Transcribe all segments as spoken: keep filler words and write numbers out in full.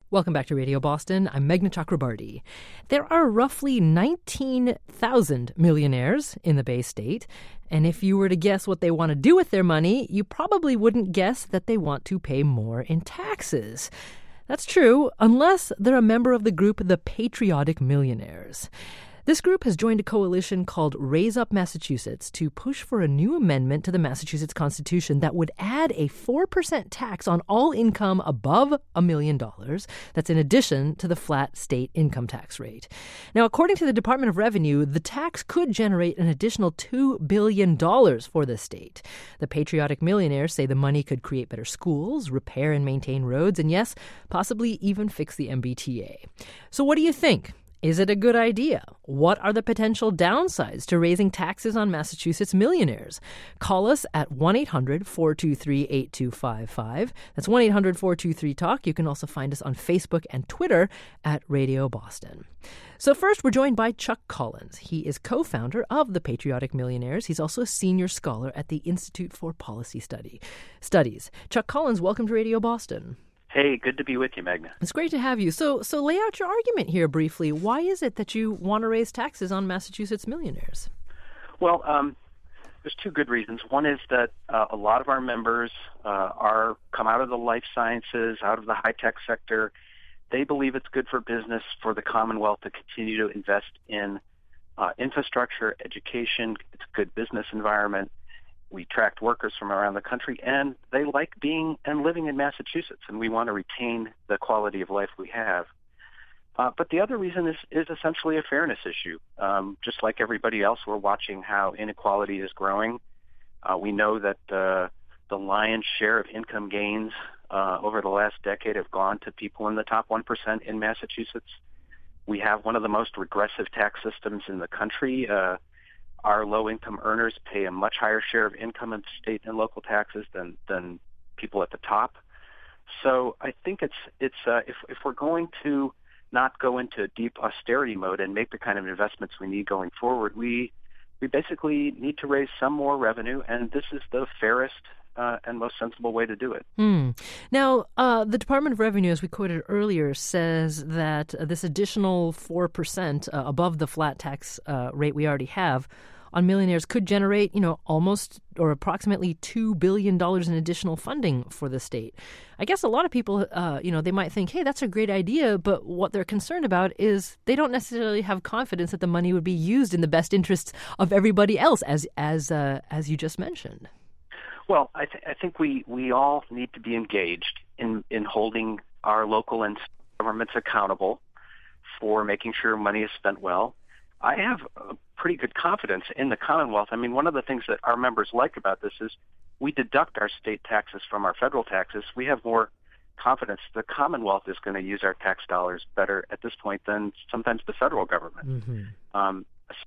Welcome back to Radio Boston. I'm Meghna Chakrabarti. There are roughly nineteen thousand millionaires in the Bay State, and if you were to guess what they want to do with their money, you probably wouldn't guess that they want to pay more in taxes. That's true, unless they're a member of the group the Patriotic Millionaires. This group has joined a coalition called Raise Up Massachusetts to push for a new amendment to the Massachusetts Constitution that would add a four percent tax on all income above a million dollars. That's in addition to the flat state income tax rate. Now, according to the Department of Revenue, the tax could generate an additional two billion dollars for the state. The Patriotic Millionaires say the money could create better schools, repair and maintain roads, and yes, possibly even fix the M B T A. So what do you think? Is it a good idea? What are the potential downsides to raising taxes on Massachusetts millionaires? Call us at one eight hundred four two three eight two five five. That's one eight hundred four two three talk. You can also find us on Facebook and Twitter at Radio Boston. So first, we're joined by Chuck Collins. He is co-founder of the Patriotic Millionaires. He's also a senior scholar at the Institute for Policy Study Studies. Chuck Collins, welcome to Radio Boston. Hey, good to be with you, Meghna. It's great to have you. So so lay out your argument here briefly. Why is it that you want to raise taxes on Massachusetts millionaires? Well, um, there's two good reasons. One is that uh, a lot of our members uh, are come out of the life sciences, out of the high-tech sector. They believe it's good for business, for the Commonwealth to continue to invest in uh, infrastructure, education. It's a good business environment. We attract workers from around the country, and they like being and living in Massachusetts, and we want to retain the quality of life we have. Uh, but the other reason is, is essentially a fairness issue. Um, just like everybody else, we're watching how inequality is growing. Uh, we know that uh, the lion's share of income gains uh, over the last decade have gone to people in the top one percent in Massachusetts. We have one of the most regressive tax systems in the country. Uh, Our low-income earners pay a much higher share of income in state and local taxes than, than people at the top. So I think it's it's uh, if if we're going to not go into deep austerity mode and make the kind of investments we need going forward, we we basically need to raise some more revenue, and this is the fairest uh, and most sensible way to do it. Hmm. Now, uh, the Department of Revenue, as we quoted earlier, says that uh, this additional four percent uh, above the flat tax uh, rate we already have on millionaires could generate, you know, almost or approximately two billion dollars in additional funding for the state. I guess a lot of people, uh, you know, they might think, hey, that's a great idea, but what they're concerned about is they don't necessarily have confidence that the money would be used in the best interests of everybody else, as as uh, as you just mentioned. Well, I, th- I think we, we all need to be engaged in, in holding our local and governments accountable for making sure money is spent well. I have a pretty good confidence in the Commonwealth. I mean, one of the things that our members like about this is we deduct our state taxes from our federal taxes. We have more confidence the Commonwealth is going to use our tax dollars better at this point than sometimes the federal government. Mm-hmm. Um,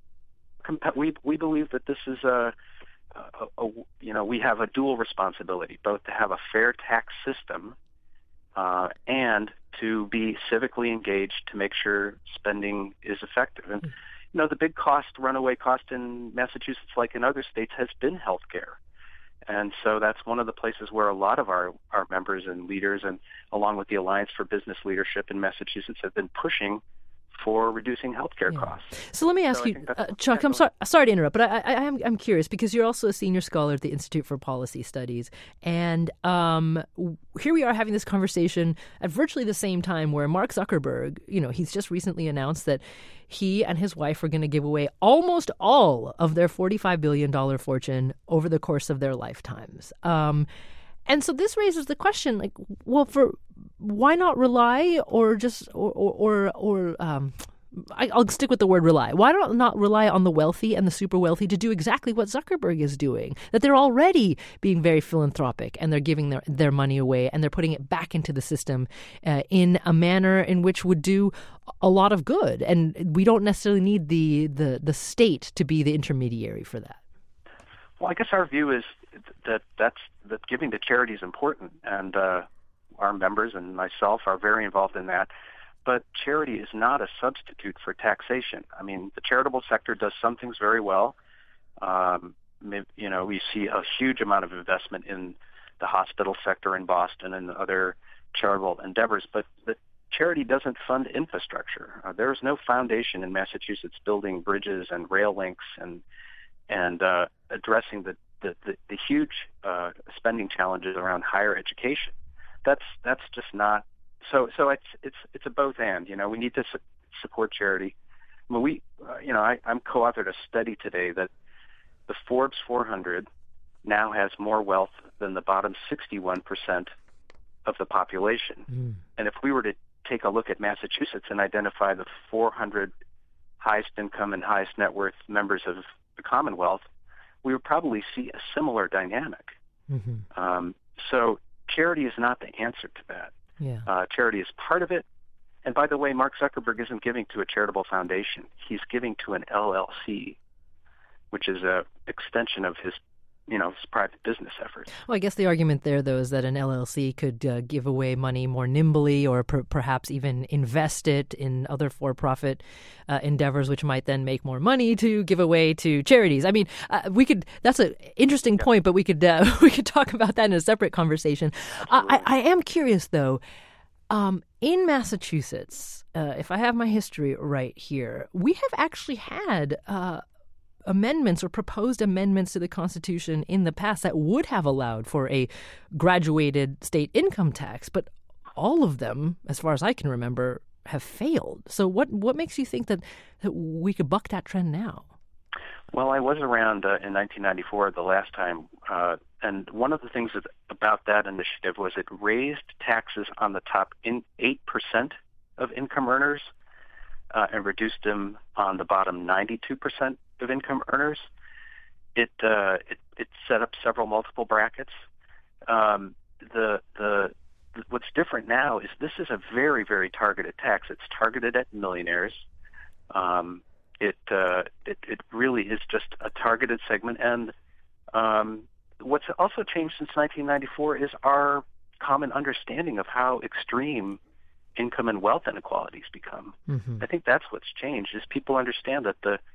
we we believe that this is a, a, a you know we have a dual responsibility, both to have a fair tax system uh, and to be civically engaged to make sure spending is effective. And you know, the big cost, runaway cost in Massachusetts, like in other states, has been health care. And so that's one of the places where a lot of our, our members and leaders, and along with the Alliance for Business Leadership in Massachusetts, have been pushing for reducing healthcare yeah. costs. So let me ask so you, uh, Chuck, I'm sorry, sorry to interrupt, but I, I, I am I'm curious because you're also a senior scholar at the Institute for Policy Studies, and um, here we are having this conversation at virtually the same time where Mark Zuckerberg, you know, he's just recently announced that he and his wife are going to give away almost all of their forty-five billion dollars fortune over the course of their lifetimes. Um, and so this raises the question, like, well, for why not rely or just or or or, or um, I, I'll stick with the word rely. Why not not rely on the wealthy and the super wealthy to do exactly what Zuckerberg is doing? That they're already being very philanthropic and they're giving their, their money away and they're putting it back into the system uh, in a manner in which would do a lot of good. And we don't necessarily need the, the, the state to be the intermediary for that. Well, I guess our view is that that's that giving to charity is important, and uh, our members and myself are very involved in that. But charity is not a substitute for taxation. I mean, the charitable sector does some things very well. Um, you know, we see a huge amount of investment in the hospital sector in Boston and other charitable endeavors, but the charity doesn't fund infrastructure. Uh, there is no foundation in Massachusetts building bridges and rail links and and uh, addressing the the, the, the huge uh, spending challenges around higher education. That's that's just not so. So it's it's it's a both and. You know, we need to su- support charity. I mean, we, uh, you know, I, I'm co-authored a study today that the Forbes four hundred now has more wealth than the bottom sixty-one percent of the population. Mm. And if we were to take a look at Massachusetts and identify the four hundred highest income and highest net worth members of the Commonwealth, we would probably see a similar dynamic. Mm-hmm. Um, so charity is not the answer to that. Yeah. Uh, charity is part of it. And by the way, Mark Zuckerberg isn't giving to a charitable foundation. He's giving to an L L C, which is an extension of his, you know, his private business efforts. Well, I guess the argument there, though, is that an L L C could uh, give away money more nimbly, or per- perhaps even invest it in other for-profit uh, endeavors, which might then make more money to give away to charities. I mean, uh, we could. That's an interesting yeah. point, but we could uh, we could talk about that in a separate conversation. I, I am curious, though. Um, in Massachusetts, uh, if I have my history right here, we have actually had uh, amendments or proposed amendments to the Constitution in the past that would have allowed for a graduated state income tax, but all of them, as far as I can remember, have failed. So what what makes you think that, that we could buck that trend now? Well, I was around uh, in nineteen ninety-four the last time, uh, and one of the things that, about that initiative was it raised taxes on the top in eight percent of income earners uh, and reduced them on the bottom ninety-two percent of income earners. It, uh, it it set up several multiple brackets. Um, the the what's different now is this is a very, very targeted tax. It's targeted at millionaires. Um, It, uh, it it really is just a targeted segment, and um, what's also changed since nineteen ninety-four is our common understanding of how extreme income and wealth inequalities become. Mm-hmm. I think that's what's changed, is people understand that the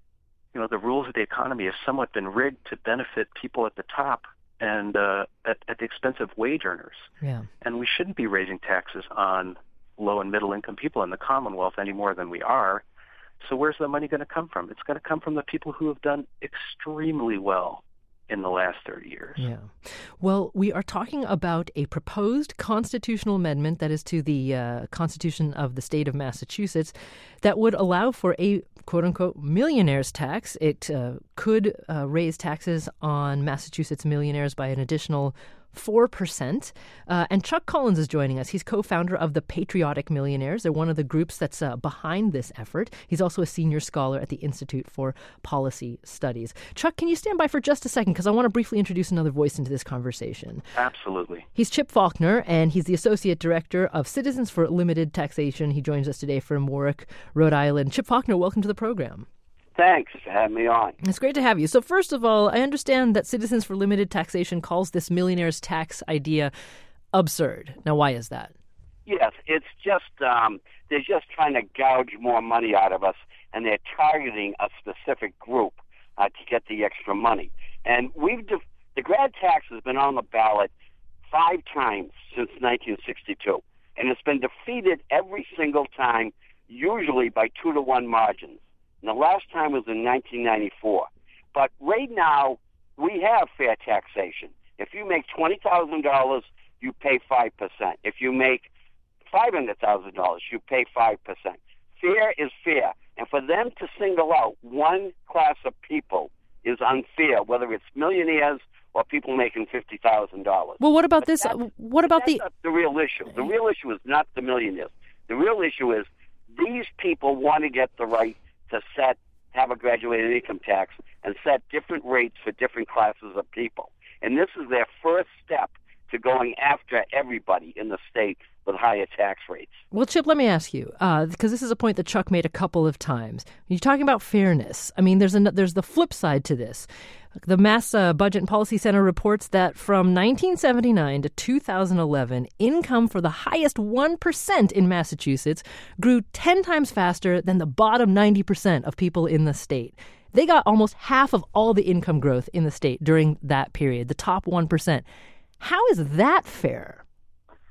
you know the rules of the economy have somewhat been rigged to benefit people at the top and uh, at, at the expense of wage earners. Yeah. And we shouldn't be raising taxes on low and middle income people in the Commonwealth any more than we are. So where's the money going to come from? It's going to come from the people who have done extremely well in the last thirty years. Yeah. Well, we are talking about a proposed constitutional amendment that is to the uh, Constitution of the state of Massachusetts that would allow for a quote-unquote millionaire's tax. It uh, could uh, raise taxes on Massachusetts millionaires by an additional four percent. Uh, and Chuck Collins is joining us. He's co-founder of the Patriotic Millionaires. They're one of the groups that's uh, behind this effort. He's also a senior scholar at the Institute for Policy Studies. Chuck, can you stand by for just a second? Because I want to briefly introduce another voice into this conversation. Absolutely. He's Chip Faulkner, and he's the Associate Director of Citizens for Limited Taxation. He joins us today from Warwick, Rhode Island. Chip Faulkner, welcome to the program. Thanks for having me on. It's great to have you. So first of all, I understand that Citizens for Limited Taxation calls this millionaire's tax idea absurd. Now, why is that? Yes, it's just, um, they're just trying to gouge more money out of us, and they're targeting a specific group uh, to get the extra money. And we've de- the grad tax has been on the ballot five times since nineteen sixty-two, and it's been defeated every single time, usually by two to one margins. And the last time was in nineteen ninety-four. But right now, we have fair taxation. If you make twenty thousand dollars, you pay five percent. If you make five hundred thousand dollars, you pay five percent. Fair is fair. And for them to single out one class of people is unfair, whether it's millionaires or people making fifty thousand dollars. Well, what about this? What about that's the... not the real issue. The real issue is not the millionaires. The real issue is these people want to get the right to set, have a graduated income tax and set different rates for different classes of people. And this is their first step to going after everybody in the state with higher tax rates. Well, Chip, let me ask you, uh, because this is a point that Chuck made a couple of times. You're talking about fairness. I mean, there's a, there's the flip side to this. The Mass uh, Budget and Policy Center reports that from nineteen seventy-nine to two thousand eleven, income for the highest one percent in Massachusetts grew ten times faster than the bottom ninety percent of people in the state. They got almost half of all the income growth in the state during that period, the top one percent. How is that fair?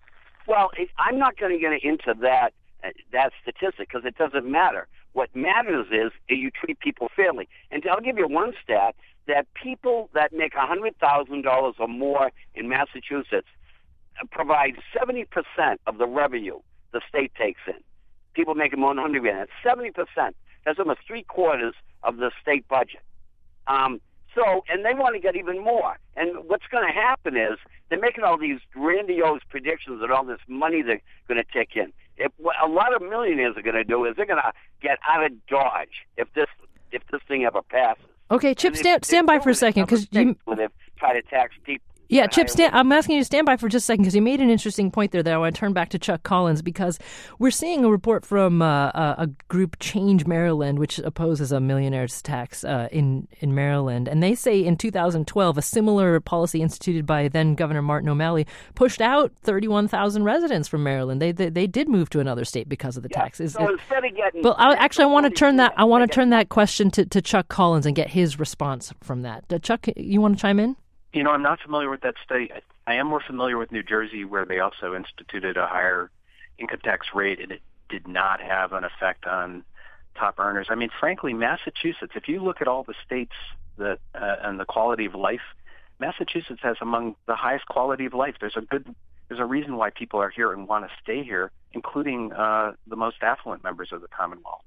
Well, it, I'm not going to get into that uh, that statistic because it doesn't matter. What matters is that you treat people fairly. And I'll give you one stat, that people that make one hundred thousand dollars or more in Massachusetts provide seventy percent of the revenue the state takes in. People making more than one hundred grand. That's seventy percent. That's almost three quarters of the state budget. Um, so, and they want to get even more. And what's going to happen is they're making all these grandiose predictions that all this money they're going to take in. If, what a lot of millionaires are going to do is they're going to get out of Dodge if this if this thing ever passes. Okay, Chip, stand, stand by for a second because you when they try to tax people. Yeah, Chip, stand, I'm asking you to stand by for just a second because you made an interesting point there that I want to turn back to Chuck Collins because we're seeing a report from uh, a group, Change Maryland, which opposes a millionaire's tax uh, in, in Maryland. And they say in two thousand twelve, a similar policy instituted by then Governor Martin O'Malley pushed out thirty-one thousand residents from Maryland. They, they they did move to another state because of the yeah, taxes. So instead of getting... Well, I, actually, I want to turn that I want to turn that question to, to Chuck Collins and get his response from that. Uh, Chuck, you want to chime in? You know, I'm not familiar with that state. I am more familiar with New Jersey, where they also instituted a higher income tax rate, and it did not have an effect on top earners. I mean, frankly, Massachusetts, if you look at all the states that uh, and the quality of life, Massachusetts has among the highest quality of life. There's a good, there's a reason why people are here and want to stay here, including uh, the most affluent members of the Commonwealth.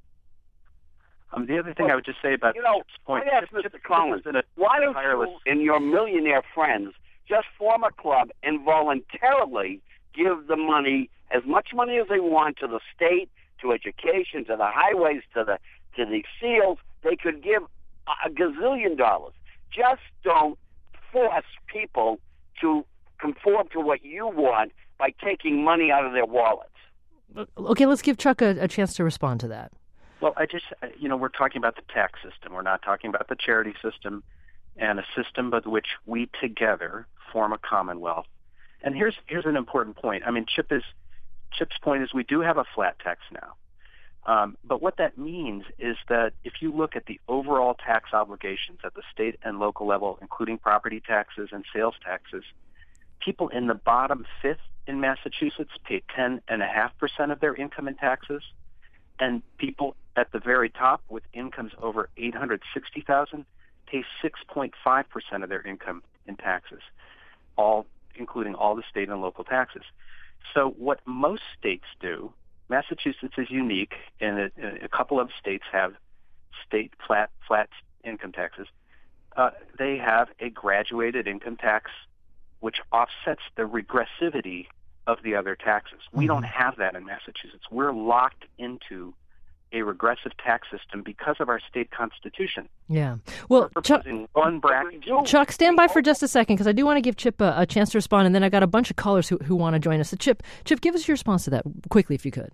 Um, the other thing well, I would just say about you know, Chip's point, I asked Mister Collins, why don't you and your millionaire friends just form a club and voluntarily give the money, as much money as they want, to the state, to education, to the highways, to the to the SEALs? They could give a gazillion dollars. Just don't force people to conform to what you want by taking money out of their wallets. Okay, let's give Chuck a, a chance to respond to that. Well, I just, you know, we're talking about the tax system. We're not talking about the charity system and a system by which we together form a commonwealth. And here's here's an important point. I mean, Chip is Chip's point is we do have a flat tax now. Um, but what that means is that if you look at the overall tax obligations at the state and local level, including property taxes and sales taxes, people in the bottom fifth in Massachusetts pay ten point five percent of their income in taxes. And people at the very top with incomes over eight hundred sixty thousand dollars pay six point five percent of their income in taxes, all including all the state and local taxes. So what most states do, Massachusetts is unique, and a, a couple of states have state flat flat income taxes. Uh, they have a graduated income tax, which offsets the regressivity of the other taxes. We don't have that in Massachusetts. We're locked into a regressive tax system because of our state constitution. Yeah. Well, Chuck, one bracket. Chuck, stand by for just a second because I do want to give Chip a, a chance to respond, and then I got a bunch of callers who, who want to join us. So Chip, Chip, give us your response to that quickly if you could.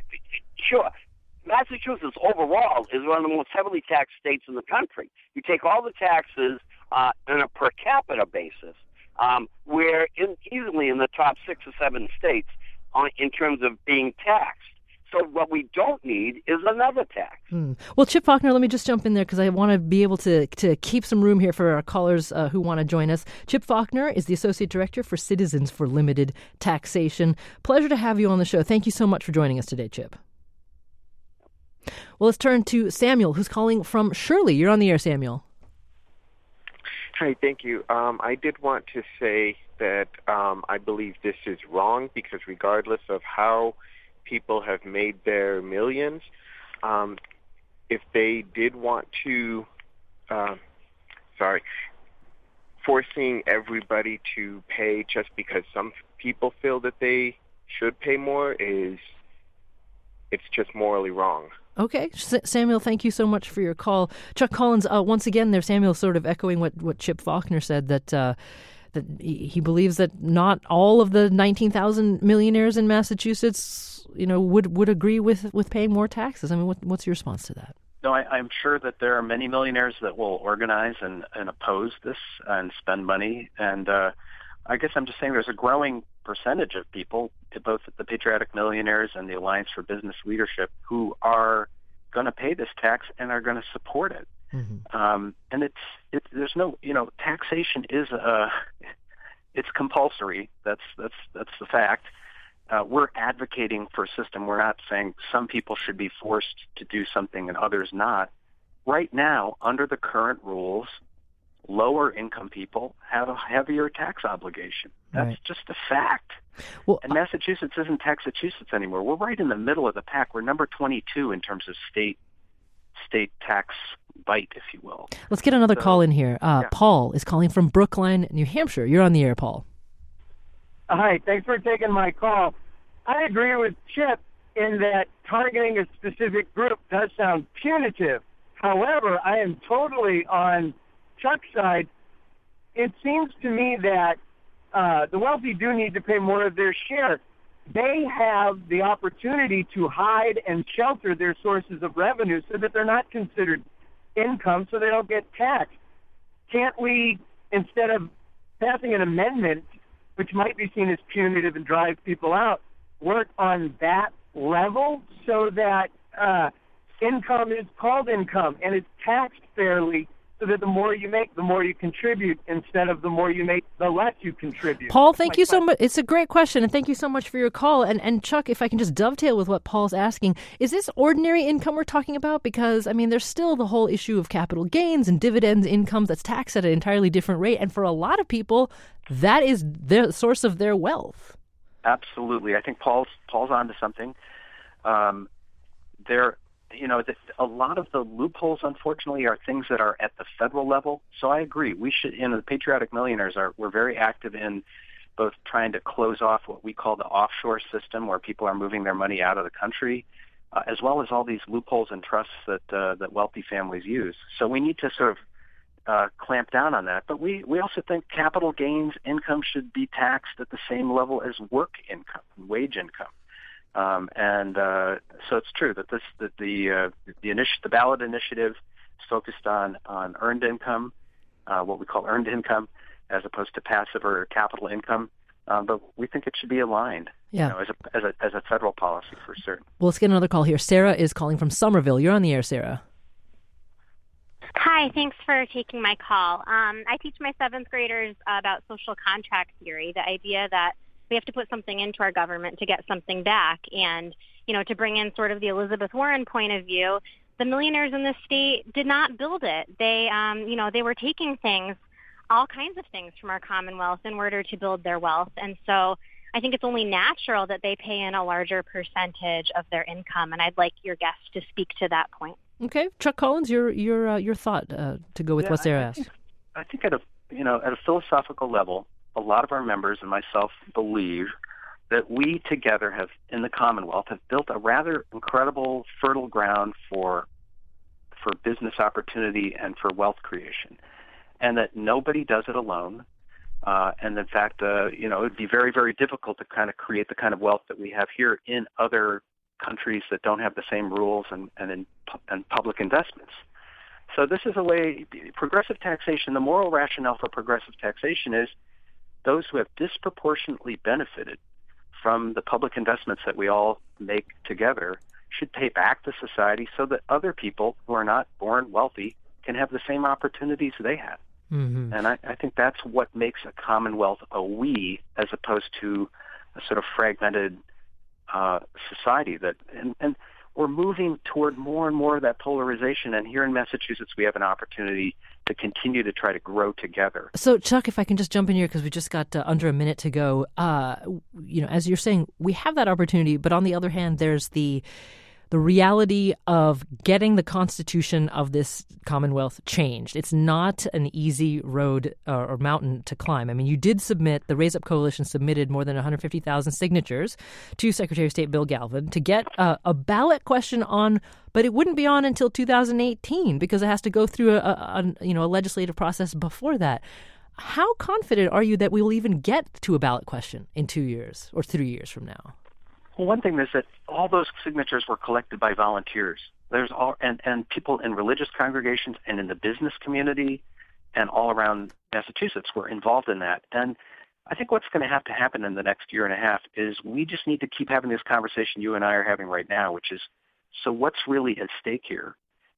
Sure. Massachusetts overall is one of the most heavily taxed states in the country. You take all the taxes uh, on a per capita basis. Um, we're in, easily in the top six or seven states on, in terms of being taxed. So what we don't need is another tax. Hmm. Well, Chip Faulkner, let me just jump in there because I want to be able to, to keep some room here for our callers uh, who want to join us. Chip Faulkner is the Associate Director for Citizens for Limited Taxation. Pleasure to have you on the show. Thank you so much for joining us today, Chip. Well, let's turn to Samuel, who's calling from Shirley. You're on the air, Samuel. Hi, thank you. Um, I did want to say that um, I believe this is wrong because regardless of how people have made their millions, um, if they did want to, uh, sorry, forcing everybody to pay just because some people feel that they should pay more is, it's just morally wrong. Okay. S- Samuel, thank you so much for your call. Chuck Collins, uh, once again there, Samuel sort of echoing what, what Chip Faulkner said, that uh, that he believes that not all of the nineteen thousand millionaires in Massachusetts, you know, would, would agree with, with paying more taxes. I mean, what, what's your response to that? No, I, I'm sure that there are many millionaires that will organize and, and oppose this and spend money. And uh, I guess I'm just saying there's a growing percentage of people, both the Patriotic Millionaires and the Alliance for Business Leadership, who are going to pay this tax and are going to support it. Mm-hmm. Um, and it's, it's there's no, you know, taxation is uh, it's compulsory. That's that's that's the fact. uh, we're advocating for a system. We're not saying some people should be forced to do something and others not. Right now, under the current rules, lower income people have a heavier tax obligation. That's Right. just a fact. Well, And Massachusetts isn't Taxachusetts anymore. We're right in the middle of the pack. We're number twenty-two in terms of state state tax bite, if you will. let's get another So- call in here. Uh, yeah. Paul is calling from Brookline, New Hampshire. You're on the air, Paul. Hi, thanks for taking my call. I agree with Chip in that targeting a specific group does sound punitive. However, I am totally on Chuck's side. It seems to me that uh, the wealthy do need to pay more of their share. They have the opportunity to hide and shelter their sources of revenue so that they're not considered income, so they don't get taxed. Can't we, instead of passing an amendment, which might be seen as punitive and drive people out, work on that level so that uh, income is called income and it's taxed fairly, so that the more you make, the more you contribute, instead of the more you make, the less you contribute? Paul, thank My you so question. much. It's a great question, and thank you so much for your call. And and Chuck, if I can just dovetail with what Paul's asking, is this ordinary income we're talking about? Because, I mean, there's still the whole issue of capital gains and dividends income that's taxed at an entirely different rate. And for a lot of people, that is the source of their wealth. Absolutely. I think Paul's Paul's onto something. Um, there, you know, the, a lot of the loopholes, unfortunately, are things that are at the federal level. So I agree. We should, you know, the Patriotic Millionaires are, we're very active in both trying to close off what we call the offshore system, where people are moving their money out of the country, uh, as well as all these loopholes and trusts that uh, that wealthy families use. So we need to sort of uh, clamp down on that. But we, we also think capital gains income should be taxed at the same level as work income, wage income. Um, and uh, so it's true that this that the uh, the, initi- the ballot initiative is focused on, on earned income, uh, what we call earned income, as opposed to passive or capital income. Um, but we think it should be aligned, Yeah. you know, as a, as a as a federal policy for certain. Well, let's get another call here. Sarah is calling from Somerville. You're on the air, Sarah. Hi, thanks for taking my call. Um, I teach my seventh graders about social contract theory, the idea that we have to put something into our government to get something back. And, you know, to bring in sort of the Elizabeth Warren point of view, the millionaires in this state did not build it. They, um, you know, they were taking things, all kinds of things from our Commonwealth in order to build their wealth. And so I think it's only natural that they pay in a larger percentage of their income. And I'd like your guest to speak to that point. Okay, Chuck Collins, your your uh, your thought uh, to go with Yeah, what Sarah I, I asked. think, I think at a you know at a philosophical level, a lot of our members and myself believe that we together have, in the Commonwealth, have built a rather incredible fertile ground for for business opportunity and for wealth creation, and that nobody does it alone. Uh, and in fact, uh, you know, it would be very, very difficult to kind of create the kind of wealth that we have here in other countries that don't have the same rules and, and in and public investments. So this is a way, progressive taxation, the moral rationale for progressive taxation is those who have disproportionately benefited from the public investments that we all make together should pay back to society so that other people who are not born wealthy can have the same opportunities they have. Mm-hmm. And I, I think that's what makes a Commonwealth a we as opposed to a sort of fragmented uh, society. That and, and we're moving toward more and more of that polarization. And here in Massachusetts, we have an opportunity to continue to try to grow together. So, Chuck, if I can just jump in here because we just got uh, under a minute to go. Uh, you know, as you're saying, we have that opportunity, but on the other hand, there's the the reality of getting the Constitution of this Commonwealth changed. It's not an easy road uh, or mountain to climb. I mean, you did submit, the Raise Up Coalition submitted more than one hundred fifty thousand signatures to Secretary of State Bill Galvin to get uh, a ballot question on, but it wouldn't be on until two thousand eighteen because it has to go through a, a, a you know a legislative process before that. How confident are you that we will even get to a ballot question in two years or three years from now? Well, one thing is that all those signatures were collected by volunteers. There's all and, and people in religious congregations and in the business community and all around Massachusetts were involved in that. And I think what's going to have to happen in the next year and a half is we just need to keep having this conversation you and I are having right now, which is, so what's really at stake here?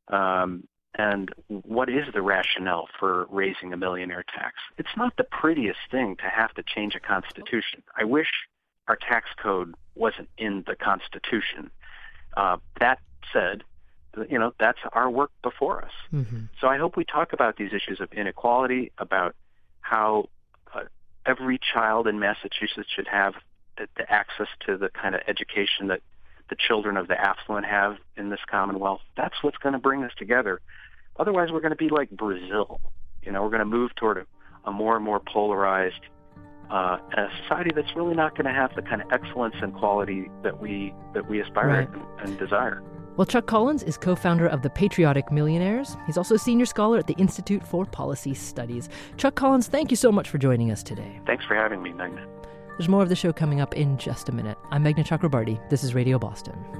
Um, and what is the rationale for raising a millionaire tax? It's not the prettiest thing to have to change a constitution. I wish our tax code wasn't in the Constitution. Uh, that said, you know, that's our work before us. Mm-hmm. So I hope we talk about these issues of inequality, about how uh, every child in Massachusetts should have the, the access to the kind of education that the children of the affluent have in this Commonwealth. That's what's going to bring us together. Otherwise, we're going to be like Brazil. You know, we're going to move toward a, a more and more polarized uh, a society that's really not going to have the kind of excellence and quality that we that we aspire right. and, and desire. Well, Chuck Collins is co-founder of the Patriotic Millionaires. He's also a senior scholar at the Institute for Policy Studies. Chuck Collins, thank you so much for joining us today. Thanks for having me, Meghna. There's more of the show coming up in just a minute. I'm Meghna Chakrabarty. This is Radio Boston.